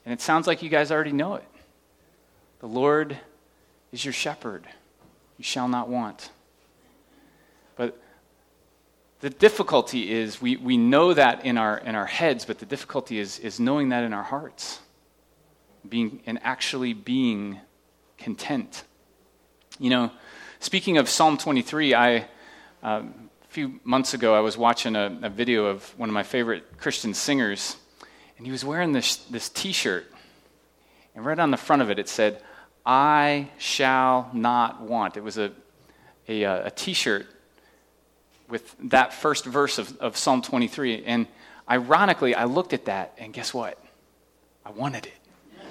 And it sounds like you guys already know it. The Lord is your shepherd. You shall not want. But the difficulty is we know that in our heads, but the difficulty is knowing that in our hearts. Actually being content. You know, speaking of Psalm 23, a few months ago I was watching a video of one of my favorite Christian singers, and he was wearing this T-shirt, and right on the front of it said, "I shall not want." It was a T-shirt with that first verse of Psalm 23, and ironically, I looked at that, and guess what? I wanted it.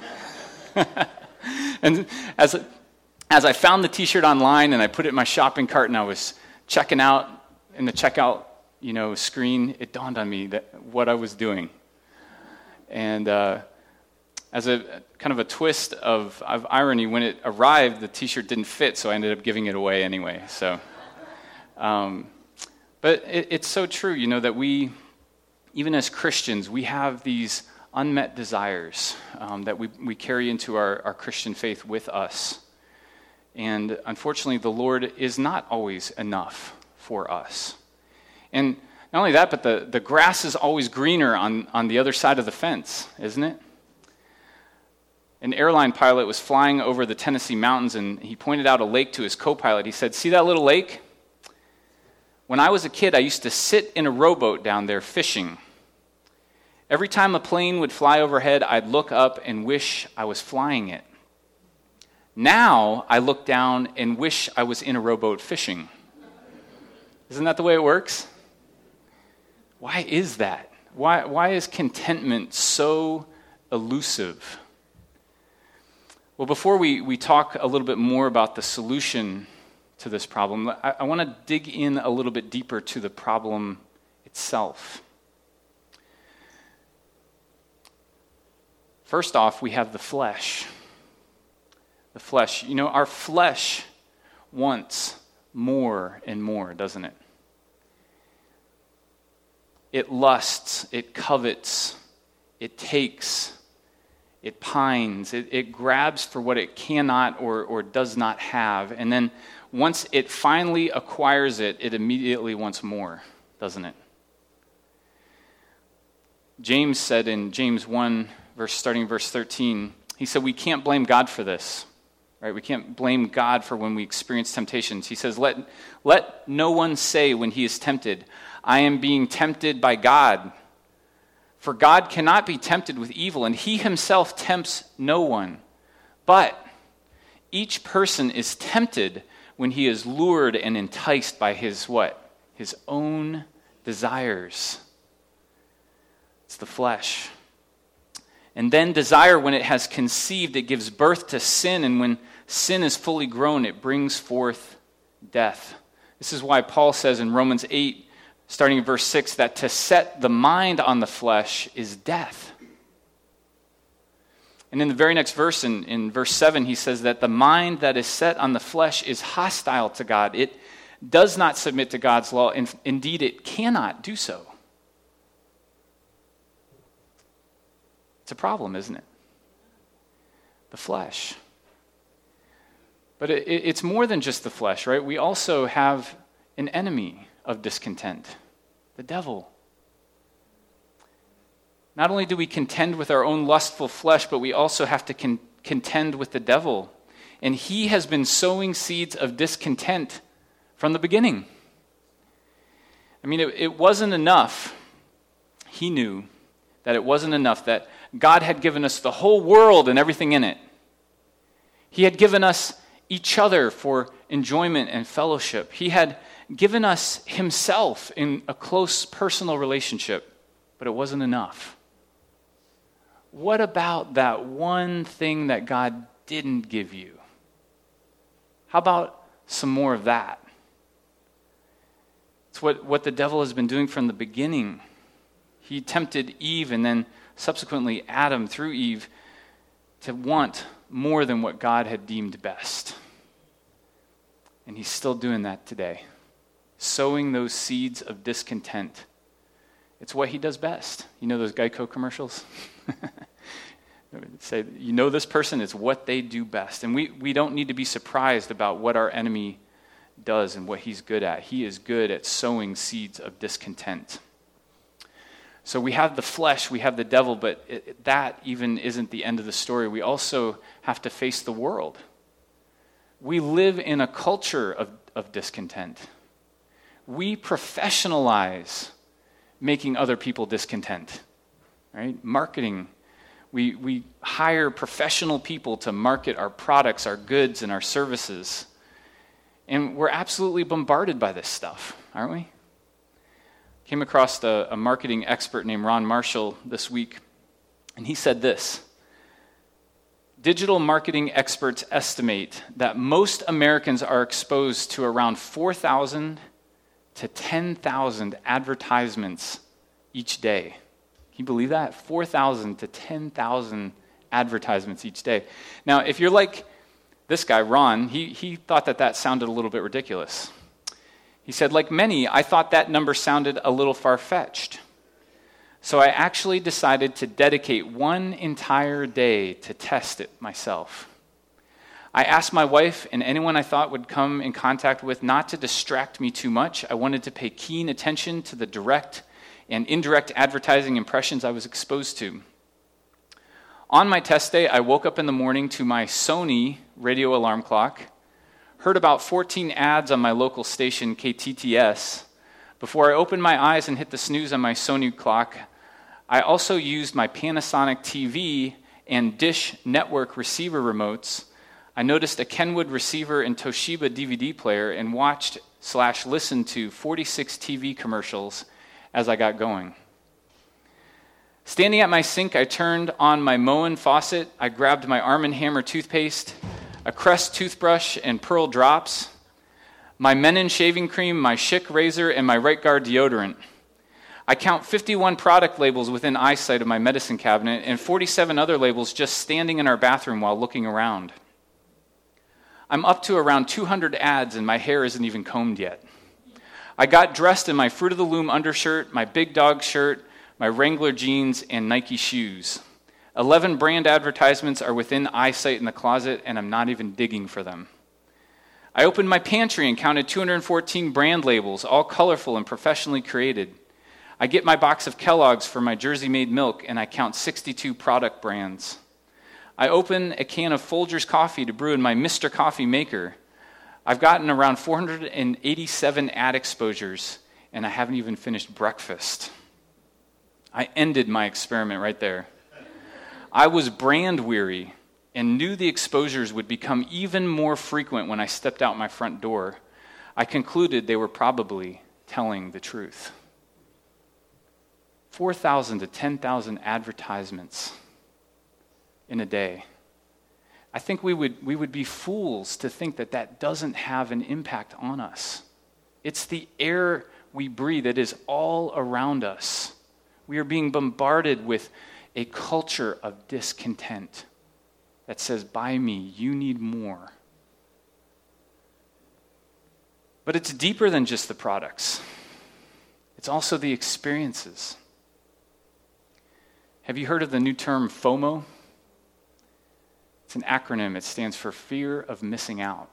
And as I found the T-shirt online and I put it in my shopping cart and I was checking out in the checkout, screen, it dawned on me that what I was doing. And as a kind of a twist of irony, when it arrived, the T-shirt didn't fit, so I ended up giving it away anyway. So, but it's so true, that we, even as Christians, we have these unmet desires that we carry into our Christian faith with us. And unfortunately, the Lord is not always enough for us. And not only that, but the grass is always greener on the other side of the fence, isn't it? An airline pilot was flying over the Tennessee mountains, and he pointed out a lake to his co-pilot. He said, "See that little lake? When I was a kid, I used to sit in a rowboat down there fishing. Every time a plane would fly overhead, I'd look up and wish I was flying it. Now I look down and wish I was in a rowboat fishing." Isn't that the way it works? Why is that? Why is contentment so elusive? Well, before we talk a little bit more about the solution to this problem, I want to dig in a little bit deeper to the problem itself. First off, we have the flesh. The flesh. Our flesh wants more and more, doesn't it? It lusts, it covets, it takes, it pines, it grabs for what it cannot or does not have. And then once it finally acquires it, it immediately wants more, doesn't it? James said in James 1, starting verse 13, he said we can't blame God for this. Right? We can't blame God for when we experience temptations. He says, let no one say when he is tempted, "I am being tempted by God." For God cannot be tempted with evil, and he himself tempts no one. But each person is tempted when he is lured and enticed by his what? His own desires. It's the flesh. And then desire, when it has conceived, it gives birth to sin, and when sin is fully grown, it brings forth death. This is why Paul says in Romans 8, starting in verse 6, that to set the mind on the flesh is death. And in the very next verse, in verse 7, he says that the mind that is set on the flesh is hostile to God. It does not submit to God's law, and indeed it cannot do so. It's a problem, isn't it? The flesh. But it's more than just the flesh, right? We also have an enemy of discontent, the devil. Not only do we contend with our own lustful flesh, but we also have to contend with the devil. And he has been sowing seeds of discontent from the beginning. I mean, it wasn't enough. He knew that it wasn't enough, that God had given us the whole world and everything in it. He had given us each other for enjoyment and fellowship. He had given us himself in a close personal relationship, but it wasn't enough. What about that one thing that God didn't give you? How about some more of that? It's what the devil has been doing from the beginning. He tempted Eve and then subsequently Adam through Eve to want more than what God had deemed best. And he's still doing that today, sowing those seeds of discontent. It's what he does best. You know those Geico commercials? Say, you know this person, it's what they do best. And we don't need to be surprised about what our enemy does and what he's good at. He is good at sowing seeds of discontent. So we have the flesh, we have the devil, but that even isn't the end of the story. We also have to face the world. We live in a culture of discontent. We professionalize making other people discontent, right? Marketing. We hire professional people to market our products, our goods, and our services. And we're absolutely bombarded by this stuff, aren't we? Came across a marketing expert named Ron Marshall this week, and he said this: digital marketing experts estimate that most Americans are exposed to around 4,000 to 10,000 advertisements each day. Can you believe that? 4,000 to 10,000 advertisements each day. Now, if you're like this guy, Ron, he thought that sounded a little bit ridiculous. He said, like many, I thought that number sounded a little far-fetched. So I actually decided to dedicate one entire day to test it myself. I asked my wife and anyone I thought would come in contact with not to distract me too much. I wanted to pay keen attention to the direct and indirect advertising impressions I was exposed to. On my test day, I woke up in the morning to my Sony radio alarm clock, heard about 14 ads on my local station, KTTS. Before I opened my eyes and hit the snooze on my Sony clock, I also used my Panasonic TV and Dish network receiver remotes. I noticed a Kenwood receiver and Toshiba DVD player and watched/listened to 46 TV commercials as I got going. Standing at my sink, I turned on my Moen faucet. I grabbed my Arm & Hammer toothpaste, a Crest toothbrush and Pearl drops, my Menon shaving cream, my Schick razor, and my Right Guard deodorant. I count 51 product labels within eyesight of my medicine cabinet and 47 other labels just standing in our bathroom while looking around. I'm up to around 200 ads and my hair isn't even combed yet. I got dressed in my Fruit of the Loom undershirt, my Big Dog shirt, my Wrangler jeans, and Nike shoes. 11 brand advertisements are within eyesight in the closet, and I'm not even digging for them. I opened my pantry and counted 214 brand labels, all colorful and professionally created. I get my box of Kellogg's for my Jersey-made milk, and I count 62 product brands. I open a can of Folgers coffee to brew in my Mr. Coffee maker. I've gotten around 487 ad exposures, and I haven't even finished breakfast. I ended my experiment right there. I was brand weary and knew the exposures would become even more frequent when I stepped out my front door. I concluded they were probably telling the truth. 4,000 to 10,000 advertisements in a day. I think we would be fools to think that doesn't have an impact on us. It's the air we breathe. It is all around us. We are being bombarded with a culture of discontent that says, buy me, you need more. But it's deeper than just the products. It's also the experiences. Have you heard of the new term FOMO? It's an acronym. It stands for fear of missing out.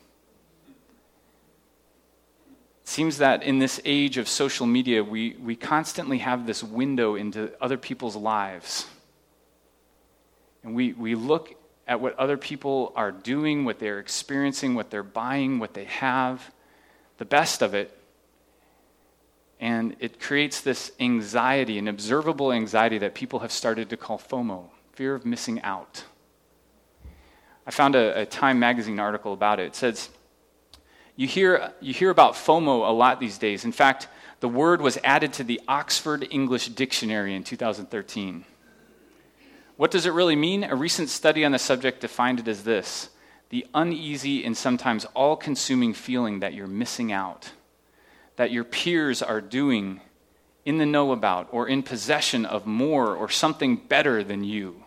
It seems that in this age of social media, we constantly have this window into other people's lives. And we look at what other people are doing, what they're experiencing, what they're buying, what they have, the best of it. And it creates this anxiety, an observable anxiety that people have started to call FOMO, fear of missing out. I found a Time magazine article about it. It says, you hear about FOMO a lot these days. In fact, the word was added to the Oxford English Dictionary in 2013. What does it really mean? A recent study on the subject defined it as this: the uneasy and sometimes all-consuming feeling that you're missing out, that your peers are doing, in the know about, or in possession of more or something better than you.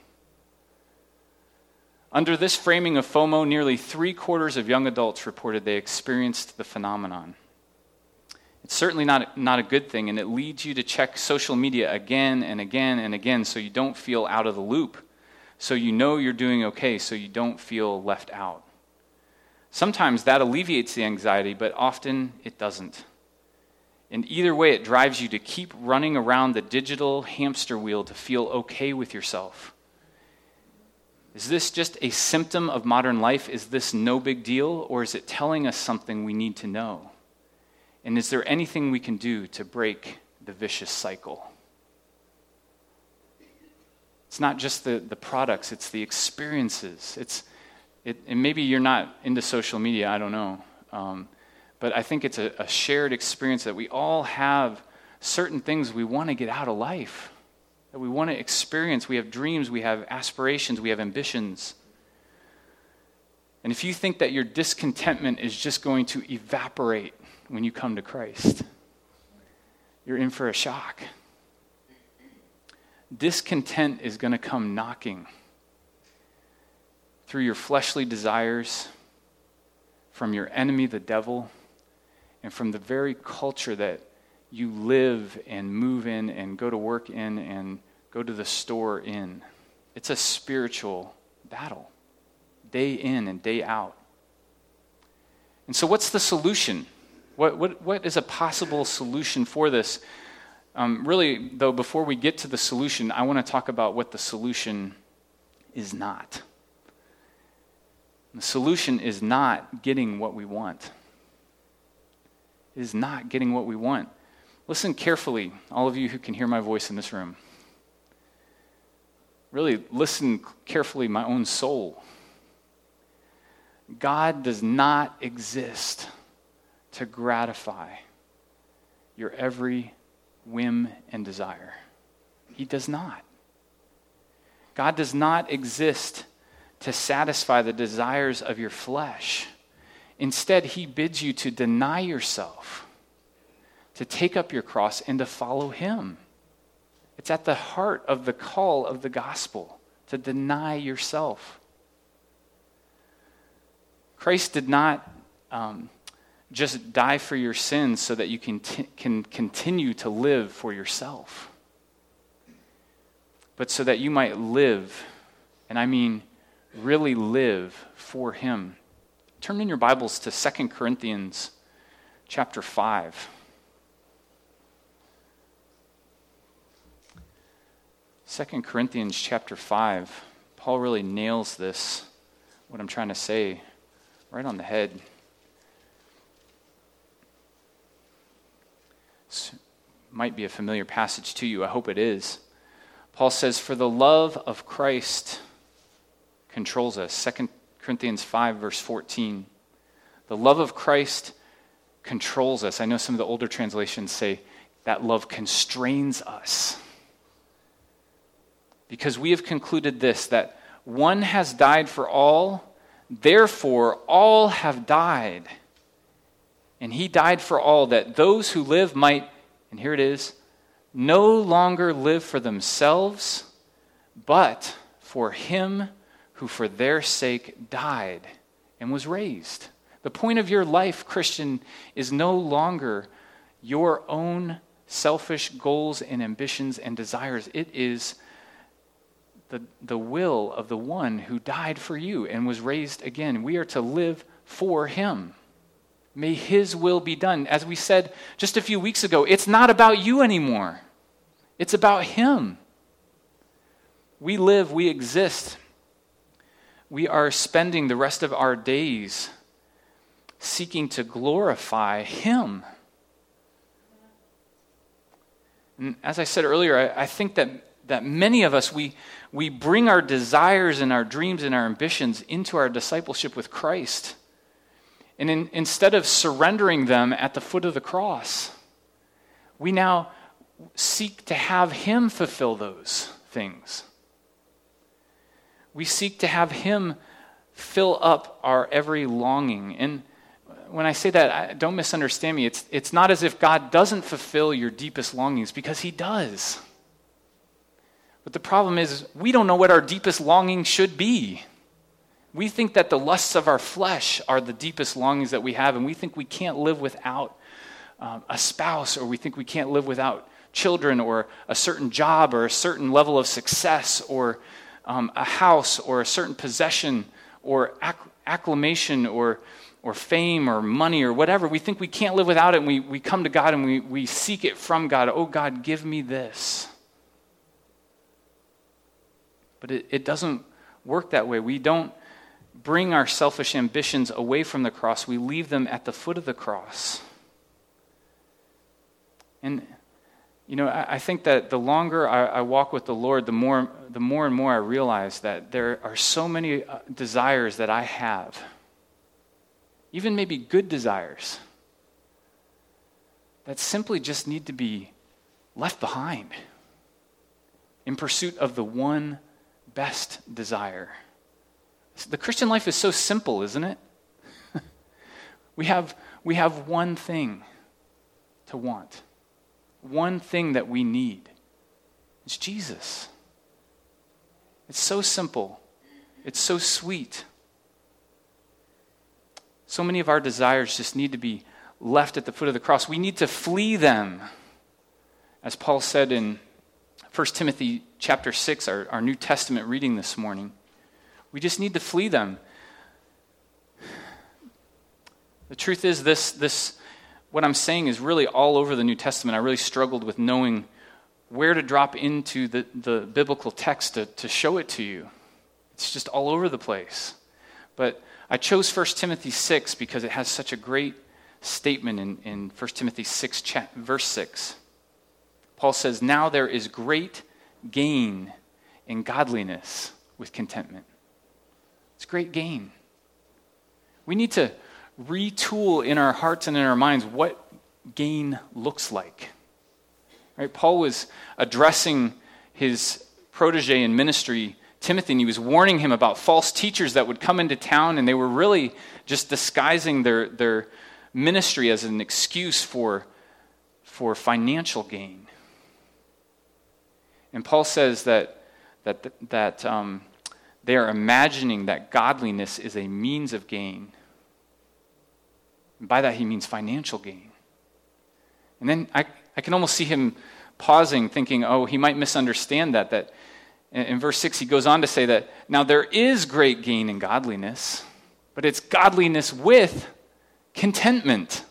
Under this framing of FOMO, nearly 3/4 of young adults reported they experienced the phenomenon. It's certainly not a good thing, and it leads you to check social media again and again and again so you don't feel out of the loop, so you know you're doing okay, so you don't feel left out. Sometimes that alleviates the anxiety, but often it doesn't. And either way, it drives you to keep running around the digital hamster wheel to feel okay with yourself. Is this just a symptom of modern life? Is this no big deal? Or is it telling us something we need to know? And is there anything we can do to break the vicious cycle? It's not just the products, it's the experiences. And maybe you're not into social media, I don't know. But I think it's a shared experience that we all have certain things we want to get out of life, that we want to experience. We have dreams, we have aspirations, we have ambitions. And if you think that your discontentment is just going to evaporate when you come to Christ, you're in for a shock. Discontent is going to come knocking through your fleshly desires, from your enemy, the devil, and from the very culture that you live and move in and go to work in and go to the store in. It's a spiritual battle, day in and day out. And so what's the solution? What is a possible solution for this? Really, though, before we get to the solution, I want to talk about what the solution is not. The solution is not getting what we want. It is not getting what we want. Listen carefully, all of you who can hear my voice in this room. Really listen carefully, my own soul. God does not exist to gratify your every whim and desire. He does not. God does not exist to satisfy the desires of your flesh. Instead, he bids you to deny yourself, to take up your cross and to follow him. It's at the heart of the call of the gospel, to deny yourself. Christ did not just die for your sins so that you can continue to live for yourself, but so that you might live, and I mean really live for him. Turn in your Bibles to 2 Corinthians chapter 5. 2 Corinthians chapter 5. Paul really nails this, what I'm trying to say, right on the head. This might be a familiar passage to you. I hope it is. Paul says, "For the love of Christ controls us." 2 Corinthians 5, verse 14. The love of Christ controls us. I know some of the older translations say that love constrains us. Because we have concluded this, that one has died for all, therefore all have died. And he died for all, that those who live might, and here it is, no longer live for themselves, but for him who for their sake died and was raised. The point of your life, Christian, is no longer your own selfish goals and ambitions and desires. It is the will of the one who died for you and was raised again. We are to live for him. May his will be done. As we said just a few weeks ago, it's not about you anymore. It's about him. We live, we exist. We are spending the rest of our days seeking to glorify him. And as I said earlier, I think that many of us, we bring our desires and our dreams and our ambitions into our discipleship with Christ. And instead of surrendering them at the foot of the cross, we now seek to have him fulfill those things. We seek to have him fill up our every longing. And when I say that, don't misunderstand me. It's not as if God doesn't fulfill your deepest longings, because he does. But the problem is, we don't know what our deepest longing should be. We think that the lusts of our flesh are the deepest longings that we have, and we think we can't live without a spouse, or we think we can't live without children, or a certain job, or a certain level of success, or a house or a certain possession or acclamation or fame or money or whatever. We think we can't live without it, and we come to God and we seek it from God. Oh, God, give me this. But it doesn't work that way. We don't bring our selfish ambitions away from the cross. We leave them at the foot of the cross. And, I think that the longer I walk with the Lord, the more and more I realize that there are so many desires that I have, even maybe good desires, that simply just need to be left behind in pursuit of the one best desire. The Christian life is so simple, isn't it? We have one thing to want. One thing that we need. It's Jesus. It's so simple. It's so sweet. So many of our desires just need to be left at the foot of the cross. We need to flee them. As Paul said in 1 Timothy chapter 6, our New Testament reading this morning, we just need to flee them. The truth is, this what I'm saying is really all over the New Testament. I really struggled with knowing where to drop into the biblical text to show it to you. It's just all over the place. But I chose 1 Timothy 6 because it has such a great statement in 1 Timothy 6, verse 6. Paul says, "Now there is great gain in godliness with contentment." It's great gain. We need to retool in our hearts and in our minds what gain looks like. Right? Paul was addressing his protege in ministry, Timothy, and he was warning him about false teachers that would come into town, and they were really just disguising their ministry as an excuse for financial gain. And Paul says that they are imagining that godliness is a means of gain. And by that he means financial gain. And then I can almost see him pausing, thinking, oh, he might misunderstand that in verse 6 he goes on to say that, now there is great gain in godliness, but it's godliness with contentment.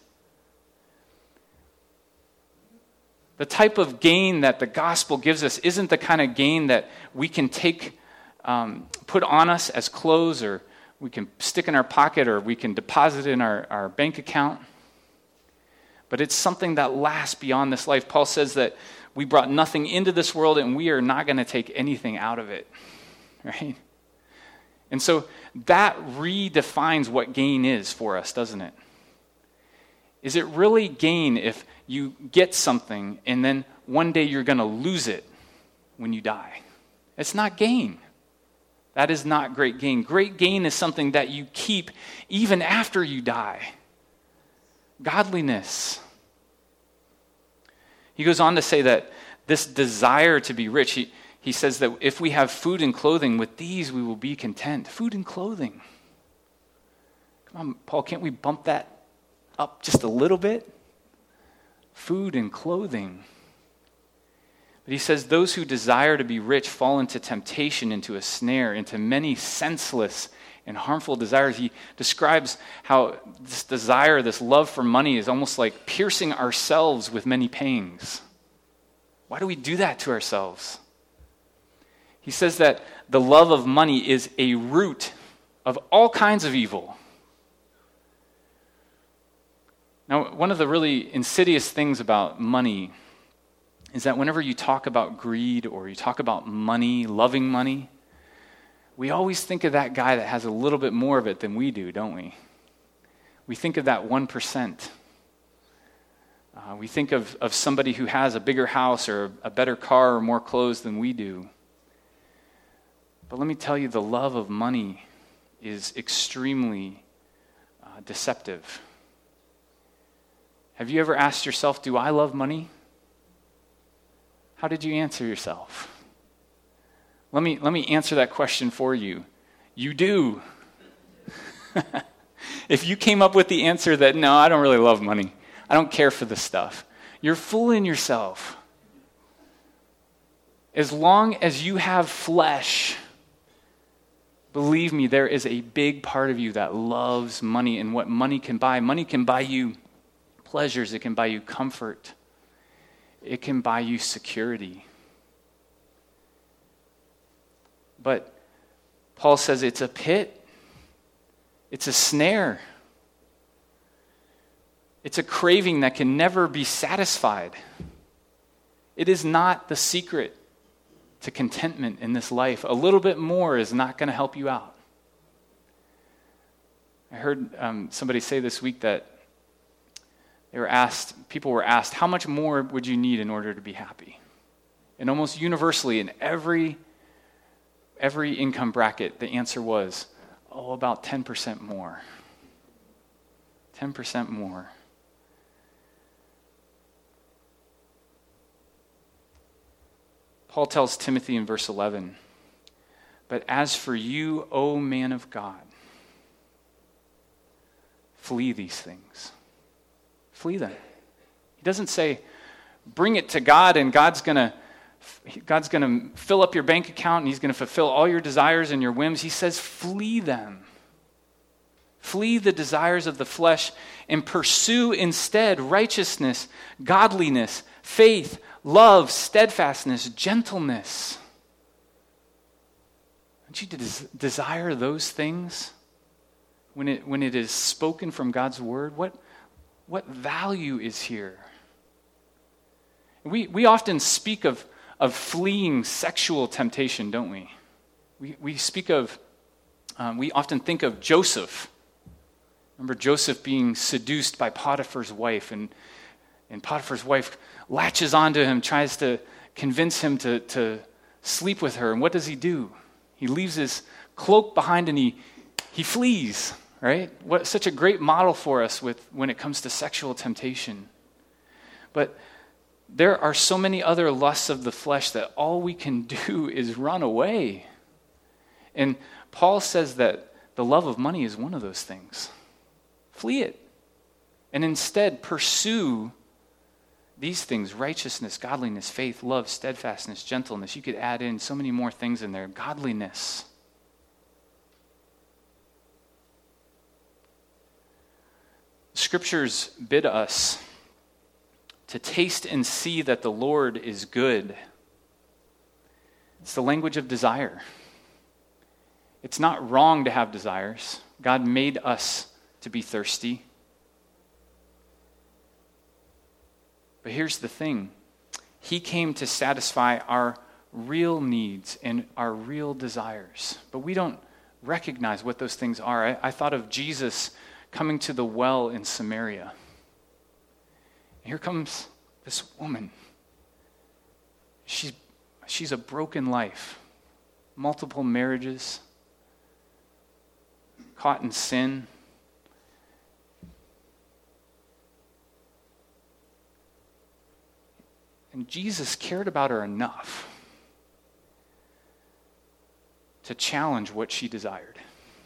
The type of gain that the gospel gives us isn't the kind of gain that we can take, put on us as clothes, or we can stick in our pocket, or we can deposit in our bank account. But it's something that lasts beyond this life. Paul says that we brought nothing into this world, and we are not going to take anything out of it. Right? And so that redefines what gain is for us, doesn't it? Is it really gain if you get something and then one day you're going to lose it when you die? It's not gain. That is not great gain. Great gain is something that you keep even after you die. Godliness. He goes on to say that this desire to be rich, he says that if we have food and clothing, with these we will be content. Food and clothing. Come on, Paul, can't we bump that up just a little bit? Food and clothing. But he says those who desire to be rich fall into temptation, into a snare, into many senseless and harmful desires. He describes how this desire, this love for money, is almost like piercing ourselves with many pangs. Why do we do that to ourselves? He says that the love of money is a root of all kinds of evil. Now, one of the really insidious things about money is that whenever you talk about greed or you talk about money, loving money, we always think of that guy that has a little bit more of it than we do, don't we? We think of that 1%. We think of somebody who has a bigger house or a better car or more clothes than we do. But let me tell you, the love of money is extremely deceptive. Have you ever asked yourself, do I love money? How did you answer yourself? Let me answer that question for you. You do. If you came up with the answer that, no, I don't really love money, I don't care for this stuff, you're fooling yourself. As long as you have flesh, Believe me, there is a big part of you that loves money and what money can buy. Money can buy you pleasures. It can buy you comfort. It can buy you security. But Paul says it's a pit. It's a snare. It's a craving that can never be satisfied. It is not the secret to contentment in this life. A little bit more is not going to help you out. I heard somebody say this week that people were asked, how much more would you need in order to be happy? And almost universally in every income bracket, the answer was, about 10% more. 10% more. Paul tells Timothy in verse 11, but as for you, O man of God, flee these things. Flee them. He doesn't say, bring it to God and God's going to fill up your bank account and he's going to fulfill all your desires and your whims. He says, flee them. Flee the desires of the flesh and pursue instead righteousness, godliness, faith, love, steadfastness, gentleness. Don't you desire those things when it is spoken from God's word? What value is here? We often speak of fleeing sexual temptation, don't we? We often think of Joseph. Remember Joseph being seduced by Potiphar's wife, and Potiphar's wife latches onto him, tries to convince him to sleep with her. And what does he do? He leaves his cloak behind and he flees, right? What such a great model for us when it comes to sexual temptation. But there are so many other lusts of the flesh that all we can do is run away. And Paul says that the love of money is one of those things. Flee it. And instead pursue these things: righteousness, godliness, faith, love, steadfastness, gentleness. You could add in so many more things in there. Godliness. Scriptures bid us to taste and see that the Lord is good. It's the language of desire. It's not wrong to have desires. God made us to be thirsty. But here's the thing. He came to satisfy our real needs and our real desires. But we don't recognize what those things are. I thought of Jesus coming to the well in Samaria. Here comes this woman. She's a broken life. Multiple marriages. Caught in sin. And Jesus cared about her enough to challenge what she desired.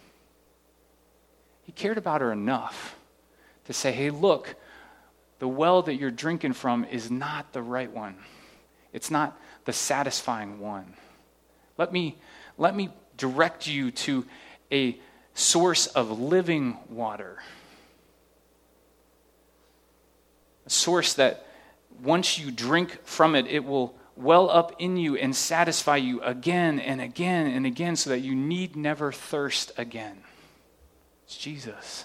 He cared about her enough to say, hey, look, the well that you're drinking from is not the right one. It's not the satisfying one. Let me direct you to a source of living water. A source that once you drink from it, it will well up in you and satisfy you again and again and again so that you need never thirst again. It's Jesus.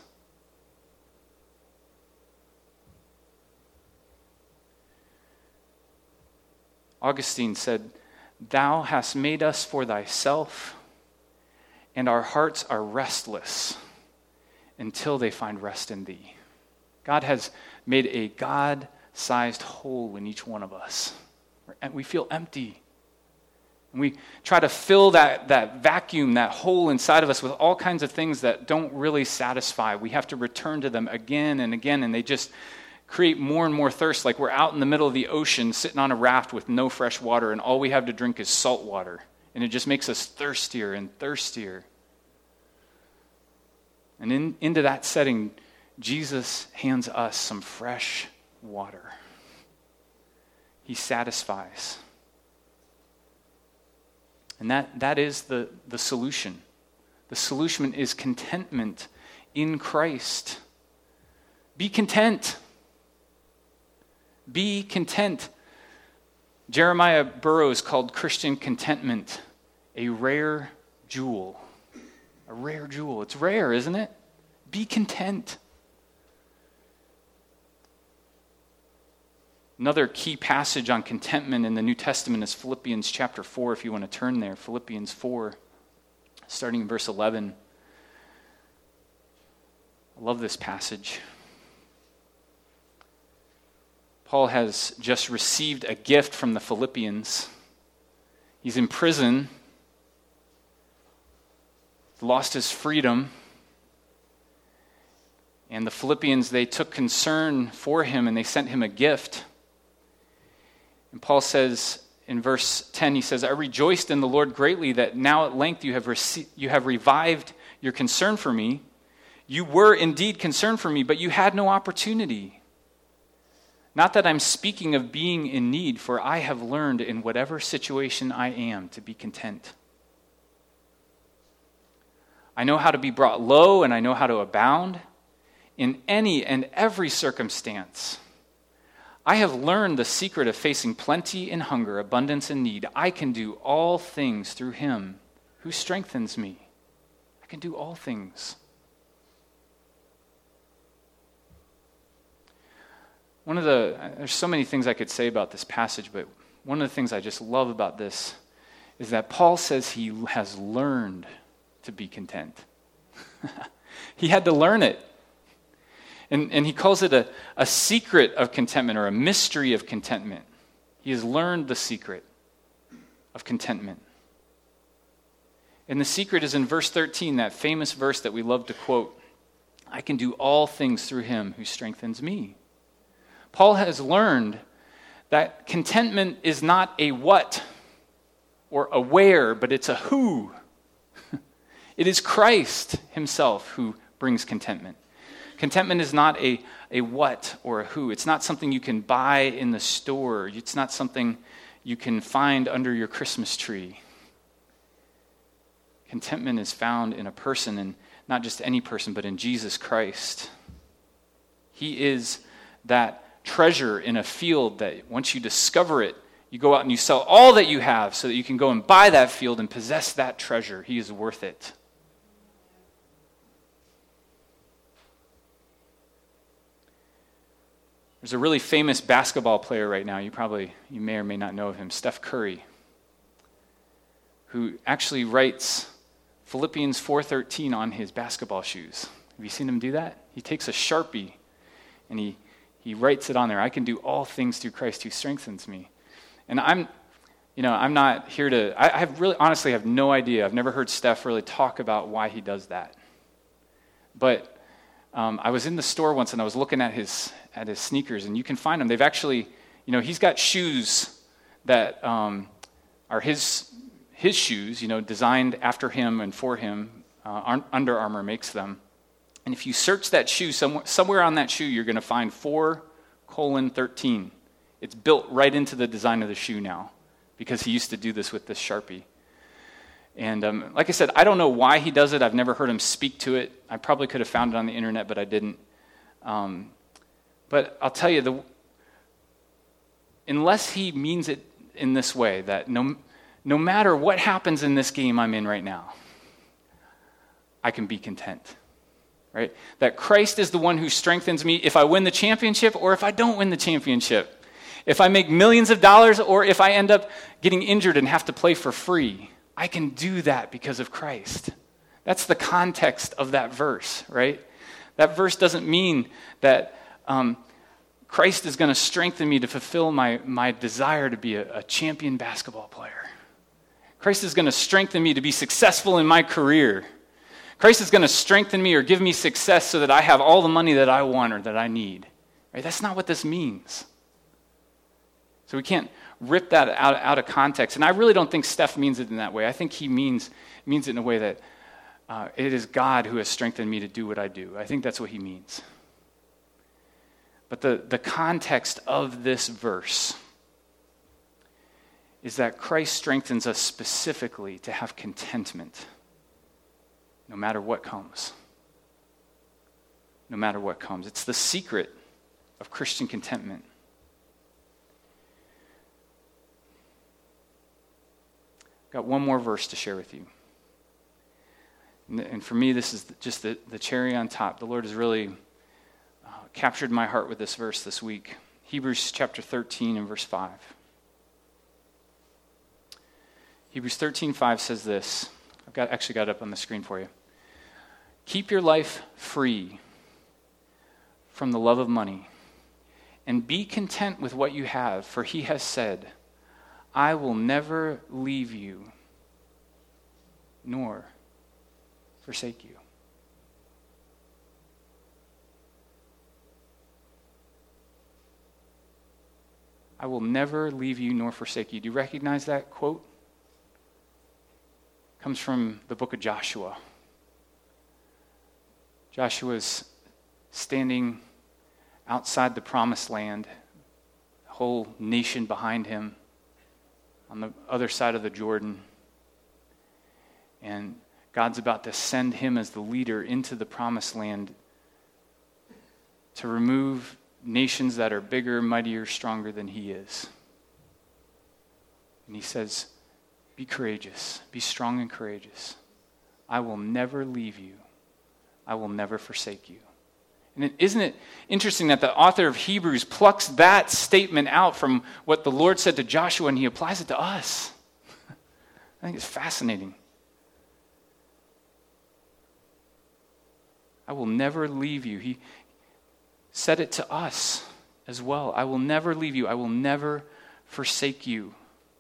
Augustine said, "Thou hast made us for thyself, and our hearts are restless until they find rest in thee." God has made a God-sized hole in each one of us. And we feel empty. And we try to fill that vacuum, that hole inside of us with all kinds of things that don't really satisfy. We have to return to them again and again, and they just create more and more thirst, like we're out in the middle of the ocean sitting on a raft with no fresh water, and all we have to drink is salt water. And it just makes us thirstier and thirstier. And into that setting, Jesus hands us some fresh water. He satisfies. And that is the solution. The solution is contentment in Christ. Be content. Be content. Jeremiah Burroughs called Christian contentment a rare jewel. A rare jewel. It's rare, isn't it? Be content. Another key passage on contentment in the New Testament is Philippians chapter 4, if you want to turn there. Philippians 4, starting in verse 11. I love this passage. Paul has just received a gift from the Philippians. He's in prison, lost his freedom, and the Philippians, they took concern for him and they sent him a gift. And Paul says in verse 10, he says, I rejoiced in the Lord greatly that now at length you have revived your concern for me. You were indeed concerned for me, but you had no opportunity. Not that I'm speaking of being in need, for I have learned in whatever situation I am to be content. I know how to be brought low, and I know how to abound in any and every circumstance. I have learned the secret of facing plenty and hunger, abundance and need. I can do all things through him who strengthens me. I can do all things. There's so many things I could say about this passage, but one of the things I just love about this is that Paul says he has learned to be content. He had to learn it. And he calls it a secret of contentment or a mystery of contentment. He has learned the secret of contentment. And the secret is in verse 13, that famous verse that we love to quote. I can do all things through him who strengthens me. Paul has learned that contentment is not a what or a where, but it's a who. It is Christ himself who brings contentment. Contentment is not a what or a who. It's not something you can buy in the store. It's not something you can find under your Christmas tree. Contentment is found in a person, and not just any person, but in Jesus Christ. He is that treasure in a field that once you discover it, you go out and you sell all that you have so that you can go and buy that field and possess that treasure. He is worth it. There's a really famous basketball player right now, you may or may not know of him, Steph Curry, who actually writes Philippians 4:13 on his basketball shoes. Have you seen him do that? He takes a Sharpie and he writes it on there. I can do all things through Christ who strengthens me. And I'm not here to, I really honestly have no idea. I've never heard Steph really talk about why he does that. But I was in the store once and I was looking at his sneakers, and you can find them. They've actually, he's got shoes that are his shoes, designed after him and for him. Under Armour makes them. And if you search that shoe, somewhere on that shoe, you're going to find 4:13. It's built right into the design of the shoe now, because he used to do this with this Sharpie. And like I said, I don't know why he does it. I've never heard him speak to it. I probably could have found it on the internet, but I didn't. But I'll tell you, unless he means it in this way, that no matter what happens in this game I'm in right now, I can be content. Right? That Christ is the one who strengthens me if I win the championship or if I don't win the championship. If I make millions of dollars or if I end up getting injured and have to play for free. I can do that because of Christ. That's the context of that verse, right? That verse doesn't mean that Christ is going to strengthen me to fulfill my desire to be a champion basketball player. Christ is going to strengthen me to be successful in my career. Christ is going to strengthen me or give me success so that I have all the money that I want or that I need. Right? That's not what this means. So we can't rip that out of context. And I really don't think Steph means it in that way. I think he means it in a way that it is God who has strengthened me to do what I do. I think that's what he means. But the context of this verse is that Christ strengthens us specifically to have contentment. no matter what comes. No matter what comes. It's the secret of Christian contentment. Got one more verse to share with you. And for me, this is just the cherry on top. The Lord has really captured my heart with this verse this week. Hebrews chapter 13 and verse 5. Hebrews 13:5 says this. I've actually got it up on the screen for you. Keep your life free from the love of money, and be content with what you have, for he has said, I will never leave you nor forsake you. I will never leave you nor forsake you. Do you recognize that quote? It comes from the book of Joshua. Joshua's standing outside the promised land, the whole nation behind him on the other side of the Jordan. And God's about to send him as the leader into the promised land to remove nations that are bigger, mightier, stronger than he is. And he says, be courageous, be strong and courageous. I will never leave you. I will never forsake you. And isn't it interesting that the author of Hebrews plucks that statement out from what the Lord said to Joshua and he applies it to us? I think it's fascinating. I will never leave you. He said it to us as well. I will never leave you. I will never forsake you.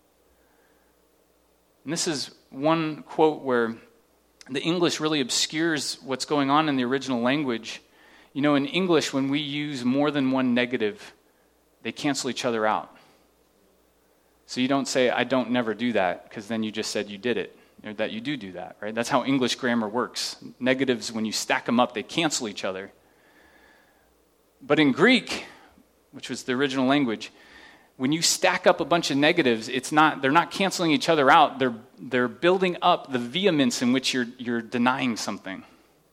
And this is one quote where the English really obscures what's going on in the original language. You know, in English, when we use more than one negative, they cancel each other out. So you don't say, I don't never do that, because then you just said you did it, or that you do that, right? That's how English grammar works. Negatives, when you stack them up, they cancel each other. But in Greek, which was the original language, when you stack up a bunch of negatives, they're not canceling each other out. They're building up the vehemence in which you're denying something.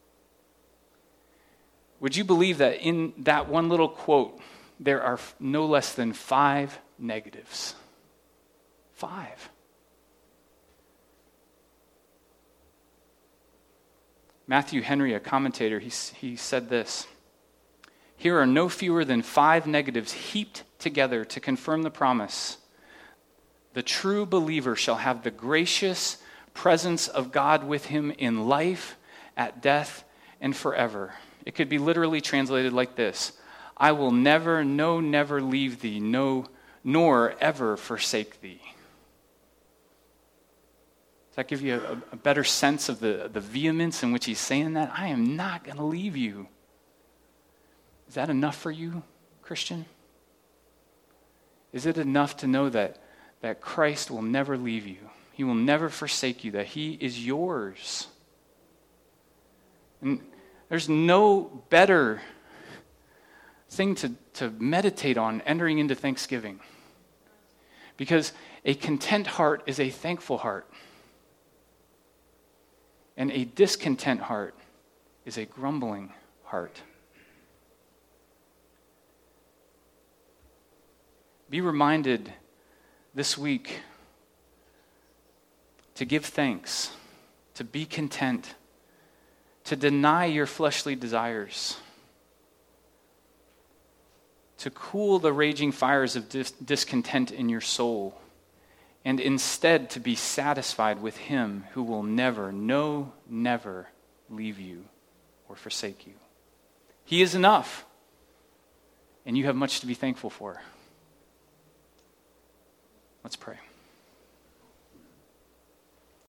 Would you believe that in that one little quote, there are no less than 5 negatives? 5. Matthew Henry, a commentator, he said this. Here are no fewer than 5 negatives heaped together to confirm the promise. The true believer shall have the gracious presence of God with him in life, at death, and forever. It could be literally translated like this. I will never leave thee, nor ever forsake thee. Does that give you a better sense of the vehemence in which he's saying that? I am not going to leave you. Is that enough for you, Christian? Is it enough to know that Christ will never leave you? He will never forsake you, that he is yours. And there's no better thing to meditate on entering into Thanksgiving. Because a content heart is a thankful heart. And a discontent heart is a grumbling heart. Be reminded this week to give thanks, to be content, to deny your fleshly desires, to cool the raging fires of discontent in your soul, and instead to be satisfied with him who will never leave you or forsake you. He is enough, and you have much to be thankful for. Let's pray.